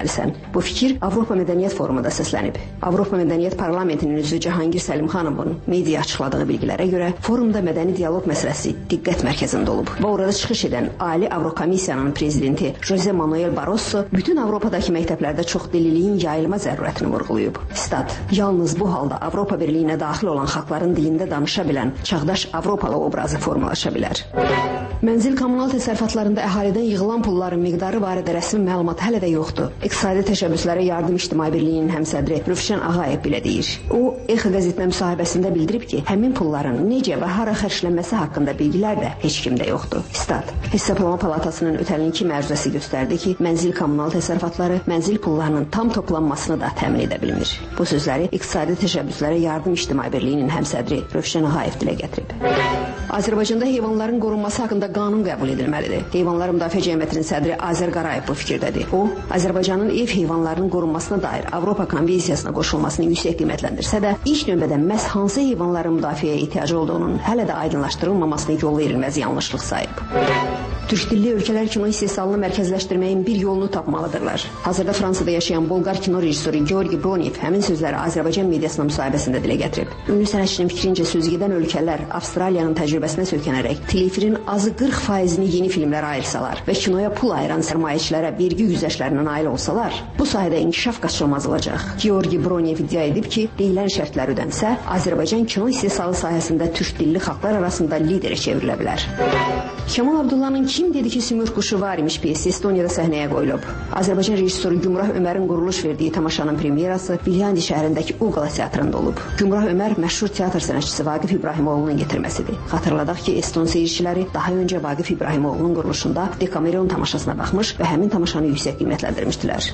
etməlisən. Bu fikir Avropa Mədəniyyət Forumunda səslənib. Avropa Mədəniyyət Parlamentinin üzvü Cahangir Səlimxanovun media açıqladığı bilgilərə görə forumda mədəni dialoq məsələsi diqqət mərkəzində olub. Və orada çıxış edən Ali Avrokomissiyanın prezidenti Jose Manuel Barroso bütün Avropadakı məktəblərdə çoxdilliliyin yayılma zərurətini vurğulayıb. Stat: yalnız bu halda Avropa Birliyinə daxil olan xalqların dilində danışa bilən çağdaş Avropalı obrazı formalaşa bilər. Mənzil kommunal təsərrüfatlarında əhalidən yığılan pulların miqdarı barədə rəsmi məlumat hələ də yoxdur. İqtisadi təşəbbüslərə yardım İctimai Birliyinin həmsədri Rövşən Ağayev belə deyir. O, EXA qəzetinə müsahibəsində bildirib ki, həmin pulların necə və hara xərclənməsi haqqında bilgilər də heç kimdə yoxdur. Stat: Hesablama Palatasının ötən ilki məruzəsi göstərdi ki, mənzil kommunal təsərrüfatları mənzil pullarının tam toplanmasını da təmin edə bilmir. Bu sözləri İqtisadi təşəbbüslərə yardım İctimai Birliyinin həmsədri Rövşən Ağayev dilə gətirib. Azərbaycanda heyvanların qorunması haqqında qanun qəbul edilməlidir. Heyvanlar Müdafiə Cəmiyyətinin sədri Azər Qarayev bu fikirdədir. O, Azərbaycanın ev heyvanlarının qorunmasına dair Avropa Konvensiyasına qoşulmasını yüksək qiymətləndirsə də, ilk növbədə məhz hansı heyvanların müdafiəyə ehtiyacı olduğunun hələ də aydınlaşdırılmamasını yol verilməz yanlışlıq sayıb. Türk dilli ölkələr kino istehsalını mərkəzləşdirməyin bir yolunu tapmalıdırlar. Hazırda Fransada yaşayan Bolqar kino rejissoru Georgi Bronev həmin sözləri Azərbaycan mediasına müsahibəsində dilə gətirib. Ünlü sənətçinin fikrincə sözgedən ölkələr Avstraliyanın təcrübəsinə söykənərək telefirin azı 40%-ni yeni filmlərə ayırsalar və kinoya pul ayıran sərmayəçilərə vergi güzəştlərinə nail olsalar, bu sahədə inkişaf qaçılmaz olacaq. Georgi Bronev iddia edib ki, deyilən şərtlər ödənsə, Azərbaycan kino istehsalı sahəsində türk dilli xalqlar arasında liderə çevrilə bilər. Kemal Abdullah'ın Kim dedi ki Sümür quşu var imiş piyesi Estoniyada səhnəyə qoyulub. Azərbaycan rejissoru Gümrah Ömərin quruluş verdiyi tamaşanın premyerası Viljandi şəhərindəki Ugala teatrında olub. Gümrah Ömər məşhur teatr sənətçisi Vaqif İbrahimoğlu'nun getirməsidir. Xatırladaq ki, Eston seyirciləri daha öncə Vaqif İbrahimoğlu'nun quruluşunda Dekameron tamaşasına baxmış və həmin tamaşanı yüksək qiymətləndirmişdilər.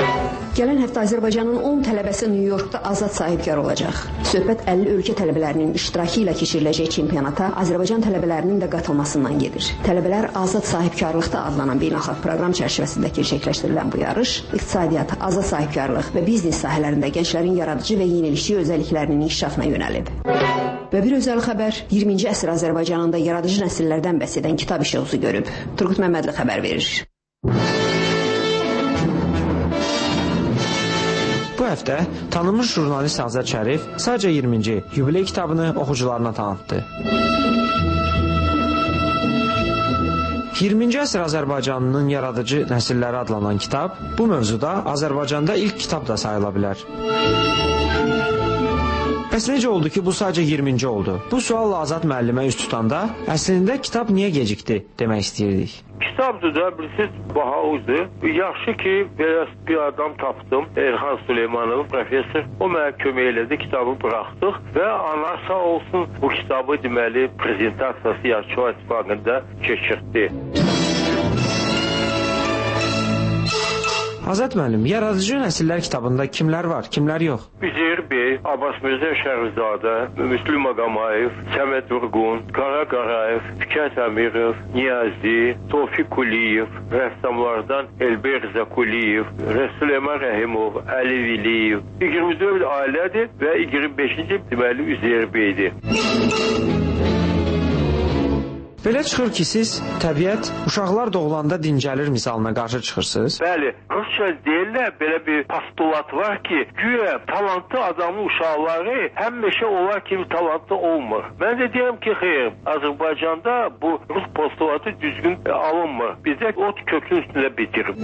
Gələn həftə Azərbaycanın 10 tələbəsi New Yorkda azad sahibkar olacaq. Söhbət 50 ölkə tələbələrinin iştirakı ilə keçiriləcək çempionata Azərbaycan tələbələrinin də qatılmasından gedir. Tələbələr azad sahibkarlıqda adlanan beynəlxalq proqram çərçivəsində gerçəkləşdirilən bu yarış iqtisadiyyat, azad sahibkarlıq və biznes sahələrində gənclərin yaradıcı və yenilişçi özəlliklərinin inkişafına yönəlib. Və bir özəl xəbər 20-ci əsr Azərbaycanında yaradıcı nəsillərdən bəhs edən kitab işığı görüb. Turqut Məmmədli xəbər verir. Bu həftə tanınmış jurnalist Azad Şərif sadəcə 20-ci yubiley kitabını oxucularına tanıtdı. 20-ci əsr Azərbaycanının yaradıcı nəsilləri adlanan kitab bu mövzuda Azərbaycanda ilk kitab da sayıla bilər. Bəs necə oldu ki, bu sadəcə 20-ci oldu? Bu sualla Azad müəllimə üst tutanda əslində kitab niyə gecikdi demək istəyirdik. Kitabdır da, bilirsiniz, baha uydu. Yaxşı ki, bir adam tapdım, Erhan Süleymanov, professor. O mənə kömək elədi, kitabı buraxdıq və ana sağ olsun bu kitabı deməli prezentasiyası Yazıçılar İttifaqında keçirdi. Azad müəllim, yaradıcı nəsillər kitabında kimlər var, kimlər yox? Üzeyir Bey, Abbas Mirzə Şəhrizadə, Müslüm Ağamayev, Səməd Vurğun, Qara Qarayev, Fikət Əmirov, Niyazi, Tofiq Quliyev, rəssamlardan Elber Zakuliyev, Süleyman Rəhimov, Əli Viliyev. 24 ailədir və 25-ci deməli Üzeyir Beydir. Belə çıxır ki, siz təbiət uşaqlar doğulanda dincəlir misalına qarşı çıxırsınız. Bəli, Rusça deyirlər, belə bir postulat var ki, güya talantlı adamın uşaqları həmişə onlar kimi talantlı olmur. Mən də deyirəm ki, xeyr, Azərbaycanda bu Rus postulatı düzgün alınmır. Bizdə ot kökün üstündə bitirib.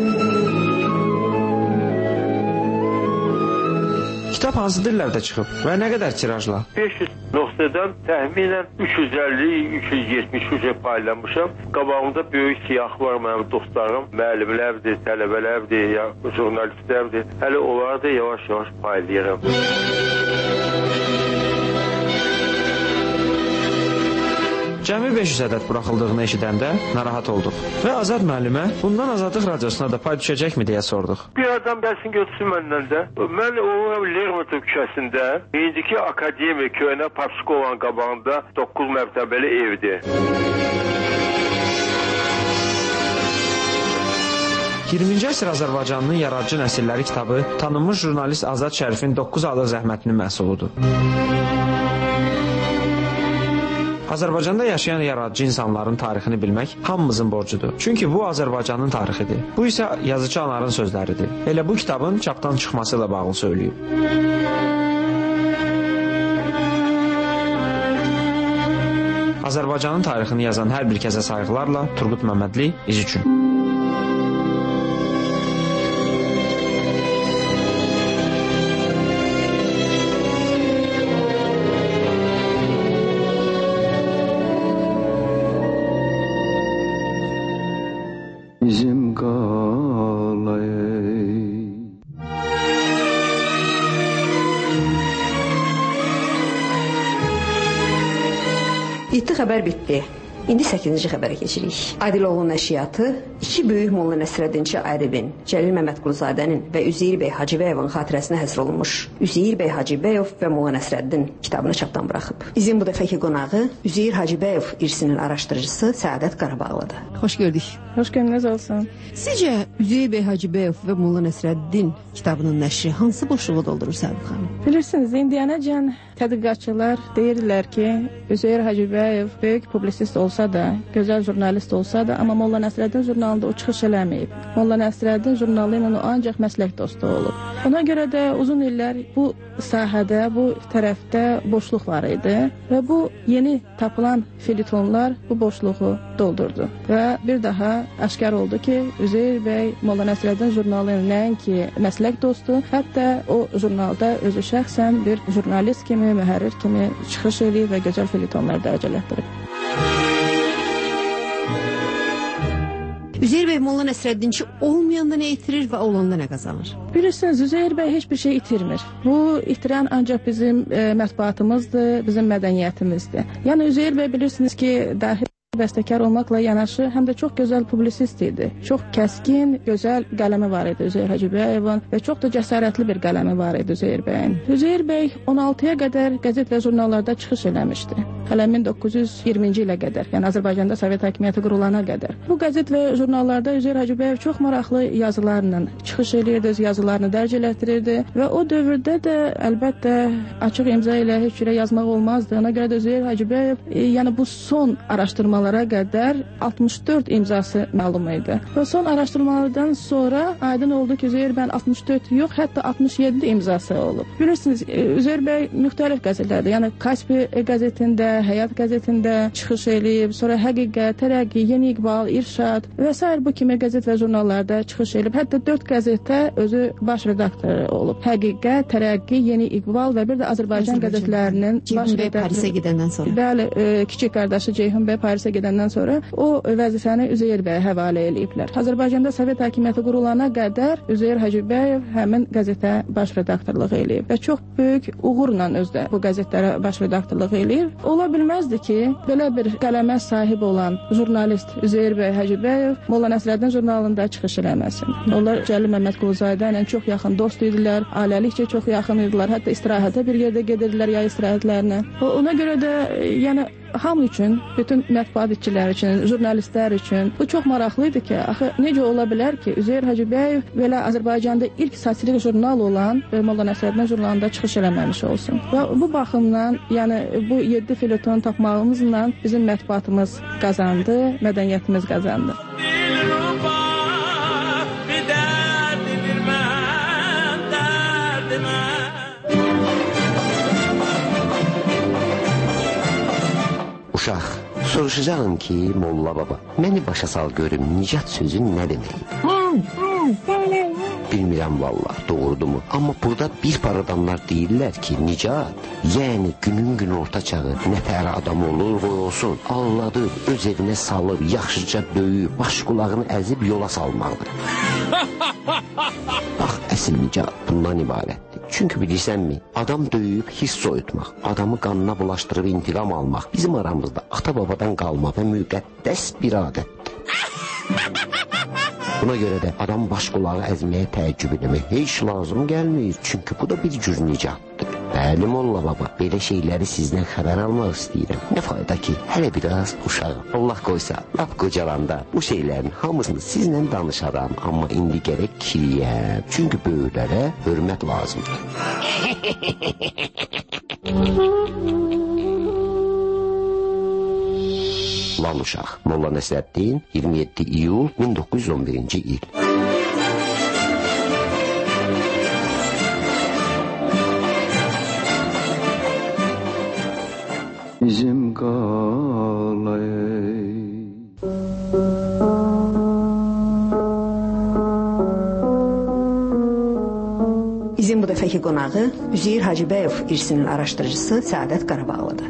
Kitab hansı dillərdə çıxıb və nə qədər tirajla? 500 nöqtədən təxminən 350-370 paylamışam. Qabağımda böyük siyah var mənim dostlarım, müəllimlərdir, tələbələrdir, jurnalistlərdir. Hələ onları da yavaş-yavaş paylayıram. Cəmi 500 ədəd buraxıldığını eşidəndə narahat olduq və Azad müəllimə bundan Azadlıq radiosuna da pay düşəcəkmi deyə sorduq. Bir adam gəlsin götürsün məndən də. Mən oluram Lermontov küçəsində, indiki akademik köyünə Papskovan qabağında 9 mərtəbəli evdir. 20-ci əsr Azərbaycanının yaradıcı nəsilləri kitabı tanınmış jurnalist Azad Şərifin 9 aylıq zəhmətinin məhsuludur. Azərbaycanda yaşayan yaradıcı insanların tarixini bilmək hamımızın borcudur. Çünki bu Azərbaycanın tarixidir. Bu isə yazıcı Anarın sözləridir. Elə bu kitabın çapdan çıxması ilə bağlı söyləyib. Azərbaycanın tarixini yazan hər bir kəsə sayğılarla Turqut Məmmədli, İz üçün. Bizim qalay. İddi xəbər bitdi. İndi 8-ci xəbərə keçirik. Adiloğlu nəşriyyatı iki böyük Molla Nəsrəddinçi Arifin, Cəlil Məmmədquluzadənin və Üzeyir bəy Hacıbəyovun xatirəsinə həsr olunmuş Üzeyir bəy Hacıbəyov və Molla Nəsrəddin kitabını çapdan buraxıb. Bizim bu dəfəki qonağı Üzeyir Hacıbəyov irsinin araşdırıcısı Səadət Qarabağlıdır. Xoş gördük. Xoş gördünüz olsun. Sizcə Üzeyir bəy Hacıbəyov və Molla Nəsrəddin kitabının nəşri hansı boşluğu doldurur Səbih xanım? Bilirsiniz, indiyənəcən tədqiqatçılar deyirlər ki, Üzeyir Hacıbəyov böyük publisist olsa da, gözəl jurnalist olsa da, amma Molla Nəsrəddin jurnalında o çıxış eləməyib. Molla Nəsrəddin jurnalı ilə o ancaq məslək dostu olub. Ona görə də uzun illər bu sahədə, bu tərəfdə boşluq var idi və bu yeni tapılan felitonlar bu boşluğu doldurdu. Və bir daha aşkar oldu ki, Üzeyir bəy Molla Nəsrəddin jurnalı ilə nəinki məslək dostu, hətta o jurnalda özü şəxsən bir jurnalist kimi, mühərrir kimi çıxış edib və gözəl felitonlar dərəcələtdirib. Üzeyir bəy Molla Nəsrəddinçi olmayanda nə itirir və olanda nə qazanır? Bilirsiniz, Üzeyir bəy heç bir şey itirmir. Bu itirən ancaq bizim mətbuatımızdır, bizim mədəniyyətimizdir. Yəni Üzeyir bəy bilirsiniz ki, dahi bəstəkar olmaqla yanaşı, həm də çox gözəl publisist idi. Çox kəskin, gözəl qələmi var idi Üzeyir Hacıbəyovun və çox da cəsarətli bir qələmi var idi Üzeyir bəyin. Üzeyir bəy 16-ya qədər qəzet və jurnallarda çıxış eləmişdi. Hələ 1920-ci ilə qədər, yəni Azərbaycanda Sovet hakimiyyəti qurulana qədər. Bu qəzet və jurnallarda Üzeyir Hacıbəyov çox maraqlı yazılarla çıxış eləyirdi, yazılarını dərc elətdirirdi və o dövrdə də əlbəttə açıq imza ilə heç cürə yazmaq olmazdı. Ona görə də Üzeyir Hacıbəyov, yəni bu son araşdırmalara qədər 64 imzası məlum idi. Və son araşdırmalardan sonra aydın oldu ki, Üzeyir bəyin 64 yox, hətta 67 imzası olub. Bilirsiniz, Üzeyir bəy müxtəlif qəzetlərdə, yəni Kaspi qəzetində, Həyat qəzetində çıxış eləyib, sonra Həqiqət, Tərəqqi, Yeni İqbal, İrşad və s. bu kimi qəzet və jurnallarda çıxış eləyib. Hətta 4 qəzetdə özü baş redaktoru olub. Həqiqət, Tərəqqi, Yeni İqbal və bir də Azərbaycan qəzetlərinin baş redaktoru. Parisə gedəndən sonra. Bəli, kiçik qardaşı Ceyhun bəy Parisə gedəndən sonra o vəzifəni Üzeyir bəyə həvalə eləyiblər. Azərbaycanda Sovet hakimiyyəti qurulana qədər Üzeyir Hacıbəyov həmin qəzetə baş redaktorluq eləyib və çox böyük uğurla özdə bu qəzetlərə baş redaktorluq eləyir. Ola bilməzdi ki, belə bir qələmə sahib olan jurnalist Üzeyir bəy Hacıbəyov Molla Nəsrəddin jurnalında çıxış eləməsin. Onlar Cəlil Məmmədquluzadə ilə çox yaxın dost idilər, ailəlikcə çox yaxın idilər, hətta istirahətə bir yerdə gedirdilər, yay istirahətlərinə. Ona görə də, yəni hamı üçün, bütün mətbuat işçiləri üçün, jurnalistlər üçün bu çox maraqlı idi ki, axı necə ola bilər ki, Üzeyir Hacıbəyov belə Azərbaycanda ilk satirik jurnal olan Molla Nəsrəddin jurnalında çıxış eləməmiş olsun. Və bu baxımdan, yəni bu 7 feliton tapmağımızla bizim mətbuatımız qazandı, mədəniyyətimiz qazandı. Uşaq, soruşacağım ki, Molla baba, məni başa sal görüm, nicat sözü nə deməkdir? Bilmirəm vallah, doğrudumu? Amma burada bir par adamlar deyirlər ki, nicat, yəni günün gün orta çağı, nətər adam olur, qoy olsun, alladır, öz evinə salıb, yaxşıca döyüb, baş qulağını əzib yola salmaqdır. Bax, əsl nicat bundan ibarətdir. Çünki bilirsənmi, adam döyüb hiss soyutmaq, adamı qanına bulaşdırıb intiqam almaq bizim aramızda ata-babadan qalma və müqəddəs bir adətdir. Buna görə də adam baş qulağı əzməyə təəccüb eləmək heç lazım gəlmir, çünki bu da bir cür nicatdır. Bəli, Molla baba, belə şeyləri sizdən xəbər almaq istəyirəm. Nə fayda ki, hələ biraz uşağım. Allah qoysa, lap qocalanda bu şeylərin hamısını sizlə danışaram, amma indi gərək kiriyəm, çünki böyüklərə hörmət lazımdır. Val uşaq. Molla Nəsrəddin 27 iyul 1911-ci il. İzim qalay. İzin bu dəfəki qonağı Üzeyir Hacıbəyov irsinin araşdırıcısı Səadət Qarabağlıdır.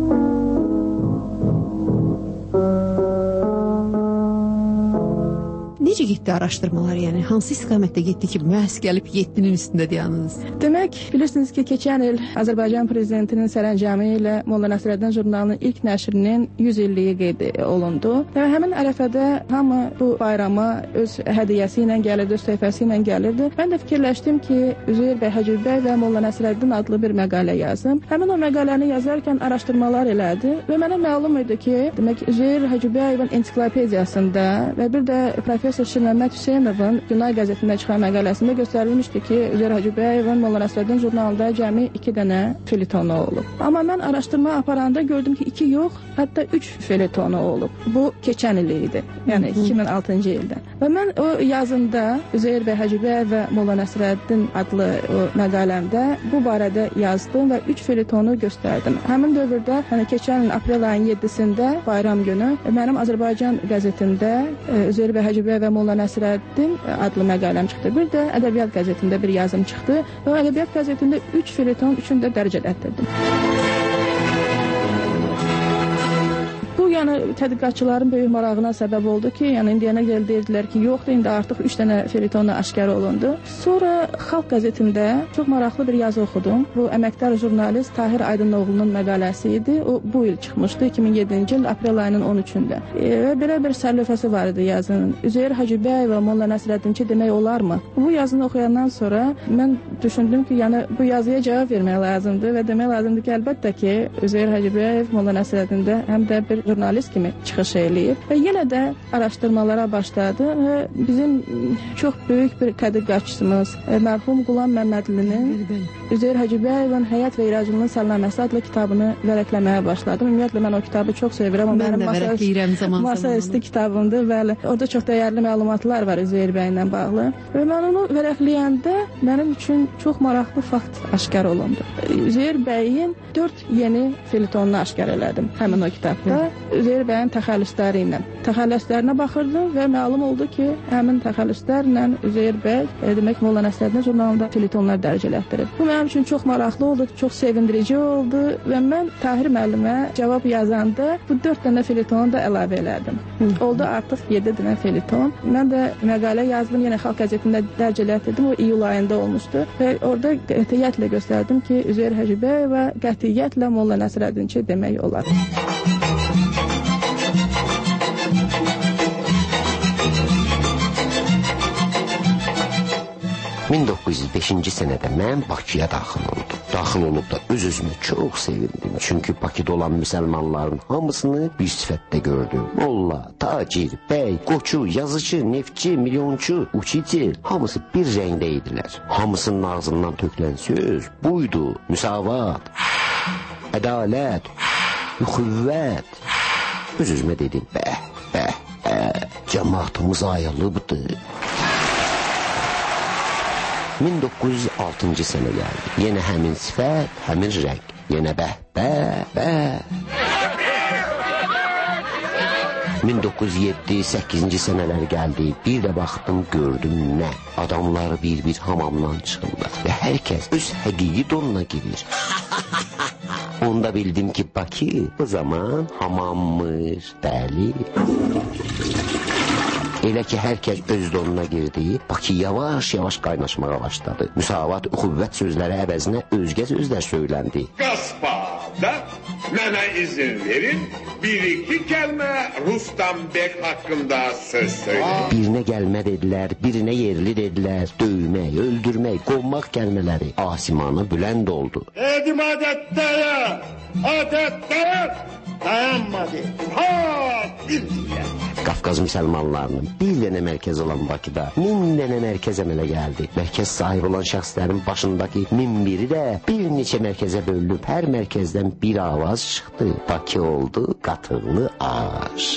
Necə getdi araşdırmalar, yəni hansı istiqamətdə getdi ki, məhz gəlib 7-nin üstündə dayanınız? Demək, bilirsiniz ki, keçən il Azərbaycan prezidentinin sərəncamı ilə Molla Nəsrəddin jurnalının ilk nəşrinin 100 illiyi qeyd olundu. Və həmin ərəfədə hamı bu bayrama öz hədiyyəsi ilə gəlirdi, öz təhfəsi ilə gəlirdi. Mən də fikirləşdim ki, Üzeyir bəy Hacıbəy və Molla Nəsrəddin adlı bir məqalə yazım. Həmin o məqaləni yazarkən araşdırmalar elədi və mənə məlum idi ki, demək, Üzeyir Hacıbəyovun ensiklopediyasında və bir də professor Şirməmməd Hüseynovun Günay qəzetində çıxan məqaləsində göstərilmişdi ki, Üzeyir Hacıbəyovun Molla Nəsrəddin jurnalında cəmi 2 dənə feletonu olub. Amma mən araşdırma aparanda gördüm ki, 2 yox, hətta 3 feletonu olub. Bu keçən il idi, yəni 2006-cı ildə. Və mən o yazımda Üzeyir bəy Hacıbəy və Molla Nəsrəddin adlı o məqaləmdə bu barədə yazdım və 3 feletonu göstərdim. Həmin dövrdə, yəni keçən il aprel ayının 7-sində bayram günü mənim Azərbaycan qəzetində Üzeyir bəy Hacıbəy və Molla Nəsrəddin adlı məqaləm çıxdı. Bir də Ədəbiyyat qəzetində bir yazım çıxdı və Ədəbiyyat qəzetində 3 feleton üçünü də dərəcələtdirdim. Yəni tədqiqatçıların böyük marağına səbəb oldu ki, yəni indiyənə gəl deyirdilər ki, yoxdur, indi artıq 3 dənə feletonu aşkar olundu. Sonra Xalq qəzetində çox maraqlı bir yazı oxudum. Bu əməkdar jurnalist Tahir Aydınoğlu'nun məqaləsi idi. O bu il çıxmışdı, 2007-ci il aprel ayının 13-də. Və belə bir sərlövhəsi var idi yazının. Üzeyir Hacıbəy və Molla Nəsrəddinçi demək olarmı? Bu yazını oxuyandan sonra mən düşündüm ki, yəni bu yazıya cavab vermək lazımdır və demək lazımdır ki, əlbəttə ki, Üzeyir Hacıbəy Molla Nəsrəddində həm də bir jurnalist kimi çıxış eləyib və yenə də araşdırmalara başladı və bizim çox böyük bir tədqiqatçımız mərhum Qulam Məmmədlinin Üzeyir Hacıbəyovun Həyat və İracılının Səlnaməsi adlı kitabını vərəqləməyə başladım. Ümumiyyətlə mən o kitabı çox sevirəm. O mənim masaüstü kitabımdır. Bəli, orada çox dəyərli məlumatlar var Üzeyir bəylə bağlı. Və mən onu vərəqləyəndə mənim üçün çox maraqlı fakt aşkar olundu. Üzeyir bəyin 4 yeni felitonunu aşkar elədim həmin o kitabda. Üzeyir bəyin təxəllüsləri ilə. Təxəllüslərinə baxırdım və məlum oldu ki, həmin təxəllüslərlə Üzeyir bəy demək Molla Nəsrəddin jurnalında felitonlar dərəcələtdirib. Bu mənim üçün çox maraqlı oldu, çox sevindirici oldu və mən Tahir müəllimə cavab yazanda bu 4 dənə feliton da əlavə elədim. Oldu artıq 7 dənə feliton. Mən də məqalə yazdım, yenə Xalq qəzetində dərəcələtdirdim. O iyul ayında olmuşdu və orada qətiyyətlə göstərdim ki, Üzeyir Hacıbəy və qətiyyətlə Molla Nəsrəddinçi demək olar. 1905-ci sənədə mən Bakıya daxil oldum. Daxil olub da öz-özümə çox sevindim. Çünki Bakıda olan müsəlmanların hamısını bir sifətdə gördüm. Molla, tacir, bəy, qoçu, yazıcı, neftçi, milyonçu, uçici, hamısı bir rəngdə idilər. Hamısının ağzından tökülən söz buydu. Müsavat, ədalət, xüvvət. Öz-özümə dedim, cəmaatımız ayrılıbdır. 1906-cı sənə gəldi. Yenə həmin sifət, həmin rəng. Yenə 1907-8-ci sənələr gəldi. Bir də baxdım, gördüm nə? Adamlar bir-bir hamamdan çıxırlar və hər kəs öz həqiqi donuna girir. Onda bildim ki, Bakı o zaman hamammış, bəli. Elə ki, hər kəs öz donuna girdi, Bakı yavaş-yavaş qaynaşmağa başladı. Müsavat, xüvvət sözləri əvəzinə özgə sözlər söyləndi. Qasbada mənə izin verin, bir-iki kəlmə Rustam Bək haqqında söz söyləyin. Birinə gəlmə dedilər, birinə yerli dedilər, döymək, öldürmək, qovmaq kəlmələri asimanı bülənd oldu. Edim adətdəyəm, dayanmadı, ha, bildiyə. Qafqaz müsəlmanlarının bir dənə mərkəz olan Bakıda 1000 dənə mərkəz əmələ gəldi. Mərkəz sahibi olan şəxslərin başındakı 1001-i də bir neçə mərkəzə bölünüb, hər mərkəzdən bir avaz çıxdı. Bakı oldu qatıqlı ağac.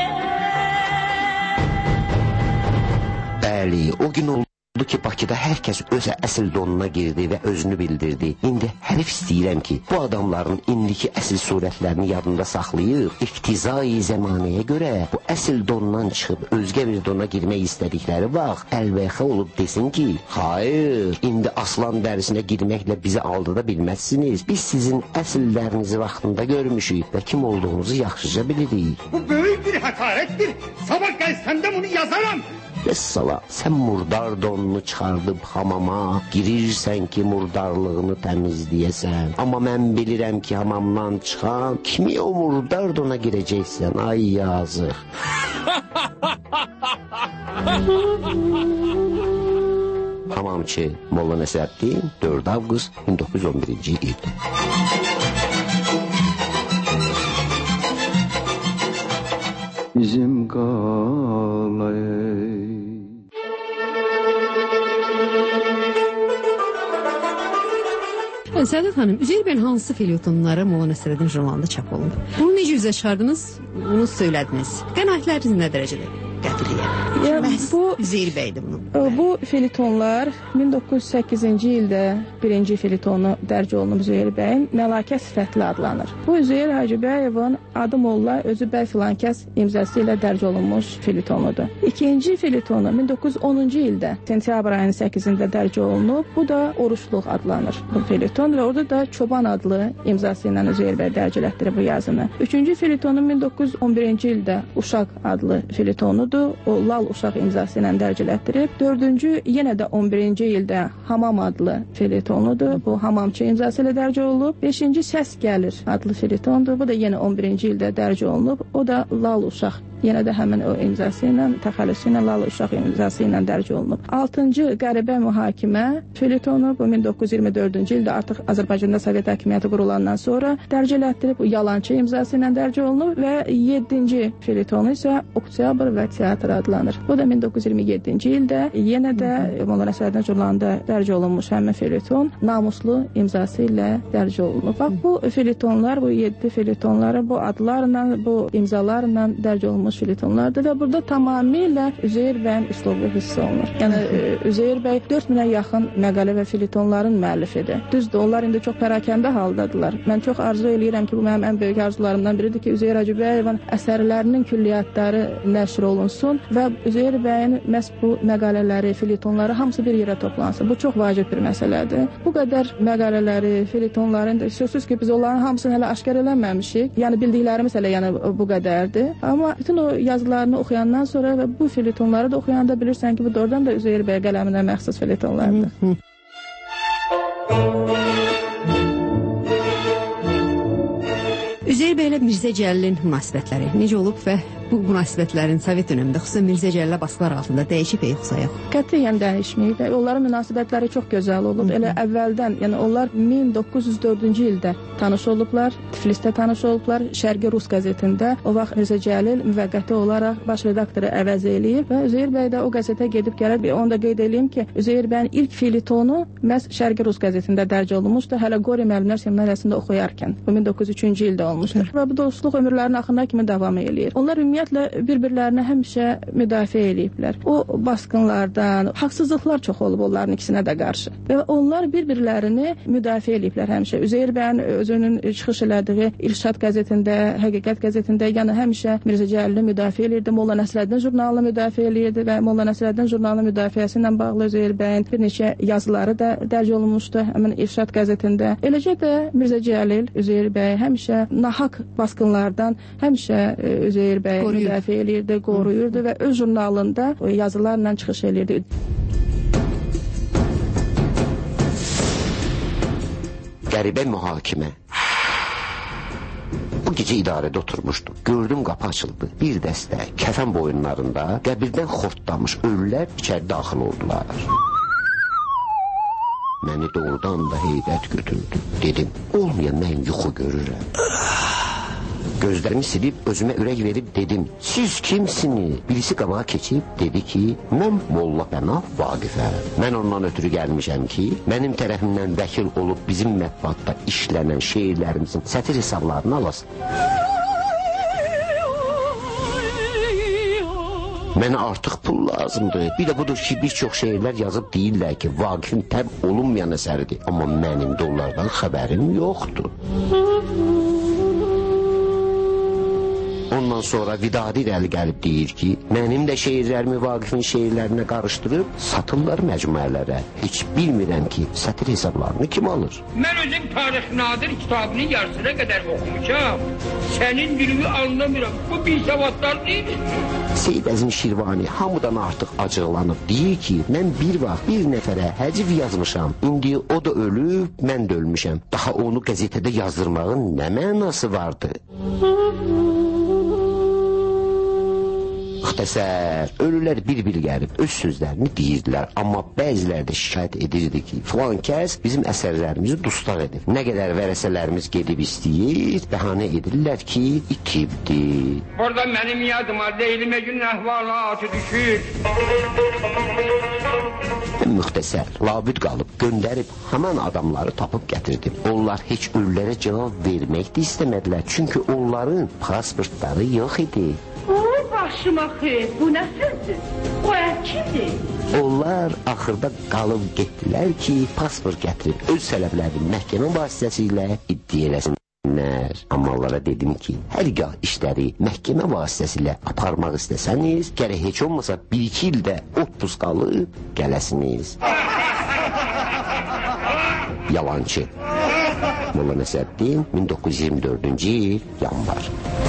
Bəli, o gün oldu ki, Bakıda hər kəs öz əsl donuna girdi və özünü bildirdi. İndi hərif istəyirəm ki, bu adamların indiki əsl surətlərini yadında saxlayıb, iqtizai zəmanəyə görə bu əsl donundan çıxıb özgə bir dona girmək istədikləri vaxt əlbəxə olub desin ki, hayır, indi aslan dərisinə girməklə bizi aldada bilməzsiniz. Biz sizin əsillərinizi vaxtında görmüşük və kim olduğunuzu yaxşıca bilirik. Bu böyük bir həqarətdir. Sabah gəlsəndə bunu yazaram. Vəssala, sən murdar donunu çıxardıb hamama girirsən ki, murdarlığını təmizləyəsən. Amma mən bilirəm ki, hamamdan çıxan kimi o murdar dona girəcəksən. Ay yazıq. Hamamçı Molla Nəsrəddin 4 avqust 1911-ci il. Bizim qalay. Səadət xanım, Üzeyir bəyin hansı felyetonları Molla Nəsrəddin jurnalında çap olundu? Bunu necə üzə çıxardınız? Bunu söylədiniz. Qənaətləriniz nə dərəcədə qətiyyət? Bu Üzeyir bəydir bunun. Bu felyetonlar 1908-ci ildə birinci felyetonu dərc olunub Üzeyir bəyin Məlakə sifətli adlanır. Bu Üzeyir Hacıbəyevin Adı Molla Özü bəy filankəs imzası ilə dərc olunmuş felyetonudur. İkinci felyetonu 1910-cu ildə sentyabr ayının 8-də dərc olunub. Bu da Oruçluq adlanır bu felyeton və orada da Çoban adlı imzası ilə Üzeyir bəy dərc elətdirir bu yazını. Üçüncü felyetonu 1911-ci ildə Uşaq adlı felyetonudur. O Lal Uşaq imzası ilə dərc elətdirib. Dördüncü yenə də 11-ci ildə Hamam adlı felyetonudur. Bu Hamamçı imzası ilə dərc olunub. Beşinci Səs Gəlir adlı felyetondur. Bu da yenə 11-ci ildə dərc olunub. O da Lal Uşaq. Yenə də həmin o imzası ilə, təxəllüsü ilə Lal Uşaq imzası ilə dərc olunub. 6-cı Qəribə Mühakimə felyetonu bu 1924-cü ildə artıq Azərbaycanda Sovet hakimiyyəti qurulandan sonra dərc elətdirib. Bu Yalançı imzası ilə dərc olunub və 7-ci felyetonu isə Oktyabr və Teatr adlanır. Bu da 1927-ci ildə yenə də Molla Nəsrəddin jurnalında dərc olunmuş həmin felyeton Namuslu imzası ilə dərc olunub. Bax, bu felyetonlar, bu 7 felyetonları bu adlarla, bu imzalarla dərc olunmuş felyetonlardır və burada tamamilə Üzeyir bəyin üslubu hiss olunur. Yəni Üzeyir bəy 4000-ə yaxın məqalə və felyetonların müəllifidir. Düzdür, onlar indi çox pərakəndə haldadılar. Mən çox arzu eləyirəm ki, bu mənim ən böyük arzularımdan biridir ki, Üzeyir Hacıbəyevin əsərlərinin külliyyatları nəşr olunsun və Üzeyir bəyin məhz bu məqalələri, felyetonları hamısı bir yerə toplansın. Bu çox vacib bir məsələdir. Bu qədər məqalələri, felyetonların sözsüz ki, biz onların hamısını hələ aşkar eləməmişik. Yəni bildiklərimiz hələ bu qədərdir. Amma bütün o yazılarını oxuyandan sonra və bu felyetonları da oxuyanda bilirsən ki, bu doğrudan da Üzeyir bəy qələminə məxsus felyetonlardır. Üzeyir bəylə Mirzə Cəlilin münasibətləri necə olub və bu münasibətlərin Sovet dövründə, xüsusən Mirzə Cəlillə baskılar altında dəyişib yoxsa yox? Qətiyyən dəyişməyib. Onların münasibətləri çox gözəl olub. Elə əvvəldən, yəni onlar 1904-cü ildə tanış olublar, Tiflisdə tanış olublar, Şərqi Rus qəzetində. O vaxt Mirzə Cəlil müvəqqəti olaraq baş redaktoru əvəz eləyib və Üzeyir bəy də o qəzetə gedib gəlir. Onu da qeyd edeyim ki, Üzeyir bəyin ilk felyetonu məhz Şərqi Rus qəzetində dərc olunmuşdu, hələ Qori müəllimlər seminariyasında oxuyarkən. Bu 1903-cü ildə olmuşdur. Və bu dostluq ömürlərinin axırına kimi davam eləyir. Onlar ümumiyyətlə bir-birlərini həmişə müdafiə eləyiblər. O baskınlardan, haqsızlıqlar çox olub onların ikisinə də qarşı. Və onlar bir-birlərini müdafiə eləyiblər həmişə. Üzeyir bəyin özünün çıxış elədiyi İrşad qəzetində, Həqiqət qəzetində, yəni həmişə Mirzə Cəlili müdafiə eləyirdi, Molla Nəsrəddin jurnalını müdafiə eləyirdi və Molla Nəsrəddin jurnalının müdafiəsi ilə bağlı Üzeyir bəyin bir neçə yazıları da dərc olunmuşdu həmin İrşad qəzetində. Eləcə də Mirzə Cəlil, Üzeyir bəy həmişə nahaq baskınlardan həmişə Üzeyir bəy müdafiə eləyirdi, qoruyurdu və öz jurnalında yazılarla çıxış eləyirdi. Qəribə Mühakimə. Bu gecə idarədə oturmuşdum. Gördüm qapı açıldı. Bir dəstə kəfən boyunlarında qəbirdən xortlamış ölülər içəri daxil oldular. Məni doğrudan da heybət götürdü. Dedim, olmayan mən yuxu görürəm. Gözlərimi silib, özümə ürək verib dedim, siz kimsiniz? Birisi qabağa keçib, dedi ki, mən Molla Pənah Vaqifəm. Mən ondan ötürü gəlmişəm ki, mənim tərəfimdən vəkil olub bizim mətbuatda işlənən şeirlərimizin sətir hesablarını alasın. Mənə artıq pul lazımdır. Bir də budur ki, bir çox şeirlər yazıb deyirlər ki, Vaqifin təb olunmayan əsəridir. Amma mənim də onlardan xəbərim yoxdur. Ondan sonra Vidadi Rəli gəlib deyir ki, mənim də şeirlərimi Vaqifin şeirlərinə qarışdırıb satırlar məcmuələrə. Heç bilmirəm ki, sətir hesablarını kim alır? Mən özüm Tarix Nadir kitabının yarısına qədər oxumuşam. Sənin dilini anlamıram. Bu bir savadlar deyil. Seyid Əzim Şirvani hamıdan artıq acıqlanıb deyir ki, mən bir vaxt bir nəfərə həcv yazmışam. İndi o da ölüb, mən də ölmüşəm. Daha onu qəzetədə yazdırmağın nə mənası vardı? Müxtəsər, ölülər bir-bir gəlib öz sözlərini deyirdilər, amma bəziləri də şikayət edirdi ki, filan kəs bizim əsərlərimizi dustaq edib. Nə qədər vərəsələrimiz gedib istəyir, bəhanə edirlər ki, itibdir. Orada mənim yadıma Leyli Məcnun əhvalatı düşür. Müxtəsər, labüd qalıb, göndərib, həmən adamları tapıb gətirdim. Onlar heç ölülərə cavab vermək də istəmədilər, çünki onların pasportları yox idi. Başıma xeyr, bu nə sözdür? O kimdir? Onlar axırda qalıb getdilər ki, pasport gətirib öz sələblərini məhkəmə vasitəsilə iddia eləsinlər. Amma onlara dedim ki, hər gah işləri məhkəmə vasitəsilə aparmaq istəsəniz, gərək heç olmasa 1-2 ildə otpus qalıb gələsiniz. Yalancı. Molla Nəsrəddin, 1924-cü il, yanvar.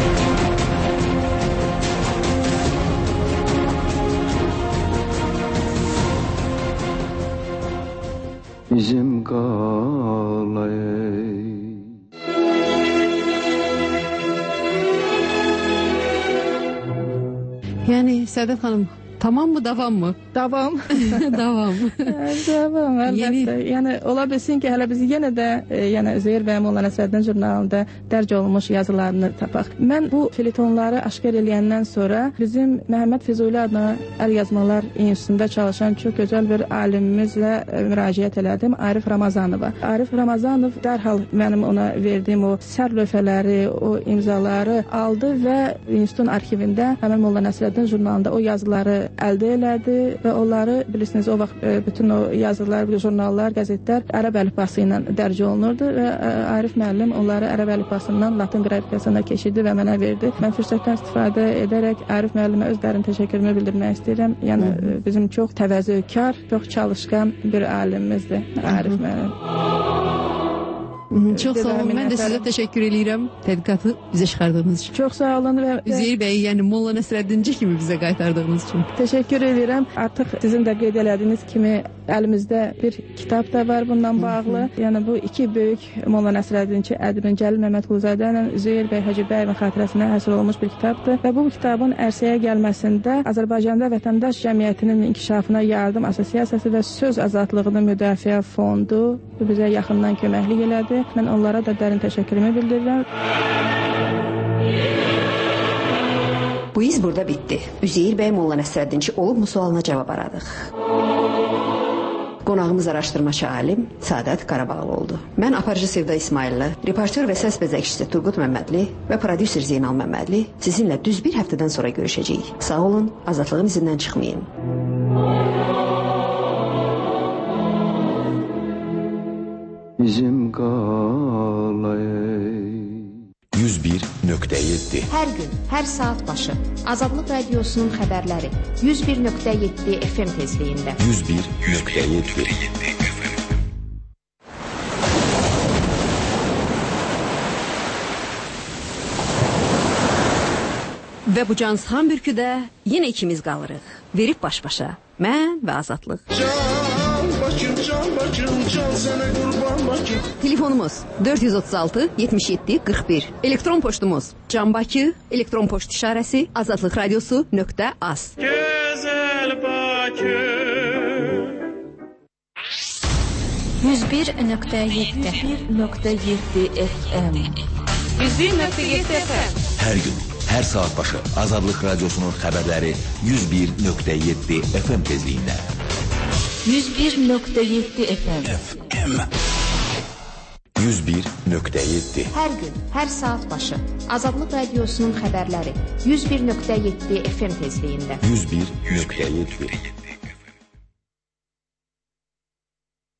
Bizim qalay. Yəni Sədət xanım, tamam mı, davam mı? Davam. Davam. Davam, əlbəttə. Yəni, ola bilsin ki, hələ biz yenə də Üzeyir bəy Molla Nəsrəddin jurnalında dərc olunmuş yazılarını tapaq. Mən bu filitonları aşkar eləyəndən sonra bizim Məhəmməd Füzuli adına Əl Yazmalar İnstitutunda çalışan çox gözəl bir alimimizlə müraciət elədim, Arif Ramazanova. Arif Ramazanov dərhal mənim ona verdiyim o sər lövhələri, o imzaları aldı və institutun arxivində həmin Molla Nəsrəddin jurnalında o yazıları əldə elədi və onları bilirsiniz o vaxt bütün o yazılar, jurnallar, qəzetlər ərəb əlifbası ilə dərc olunurdu və Arif müəllim onları ərəb əlifbasından latın qrafikasına keçirdi və mənə verdi. Mən fürsətdən istifadə edərək Arif müəllimə öz dərin təşəkkürümü bildirmək istəyirəm. Yəni bizim çox təvəzzökar, çox çalışqan bir alimimizdir Arif müəllim. Çox sağ olun. Mən də sizə təşəkkür edirəm tədqiqatı bizə çıxardığınız üçün. Çox sağ olun və Üzeyir bəy, yəni Molla Nəsrəddinci kimi bizə qaytardığınız üçün. Təşəkkür edirəm. Artıq sizin də qeyd elədiyiniz kimi əlimizdə bir kitab da var bundan bağlı. Yəni bu iki böyük Molla Nəsrəddinçi ədibin Cəlil Məmmədquluzadə ilə Üzeyir bəy Hacıbəyevin xatirəsinə həsr olunmuş bir kitabdır və bu kitabın ərsəyə gəlməsində Azərbaycanda Vətəndaş Cəmiyyətinin İnkişafına Yardım Assosiasiyası və Söz Azadlığının Müdafiə Fondu bizə yaxından köməklik elədi. Mən onlara da dərin təşəkkürümü bildirirəm. Bu iz burada bitdi. Üzeyir bəy Molla Nəsrəddinçi olubmu sualına cavab aradıq. Qonağımız araşdırmaçı alim Səadət Qarabağlı oldu. Mən aparıcı Sevda İsmailli, reportör və səs bəzəkçisi Turqut Məmmədli və prodüser Zeynal Məmmədli sizinlə düz bir həftədən sonra görüşəcəyik. Sağ olun, azadlığın izindən çıxmayın. Bizim qalay. 101.7 Hər gün, hər saat başı Azadlıq Radiosunun xəbərləri 101.7 FM tezliyində 101.7 Və bu cansıxan bürküdə yenə ikimiz qalırıq. Verib baş-başa. Mən və Azadlıq. Telefonumuz 436 77 41. Elektron poçtumuz canbakı, elektron poçt işarəsi azadlıqradiosu.az. Gözəl Bakı 101.7 FM 101.7 FM Hər gün, hər saat başı Azadlıq Radiosunun xəbərləri 101.7 FM tezliyində. 101.7 FM. 101.7. Hər gün, hər saat başı Azadlıq Radiosunun xəbərləri 101.7 FM tezliyində. 101.7.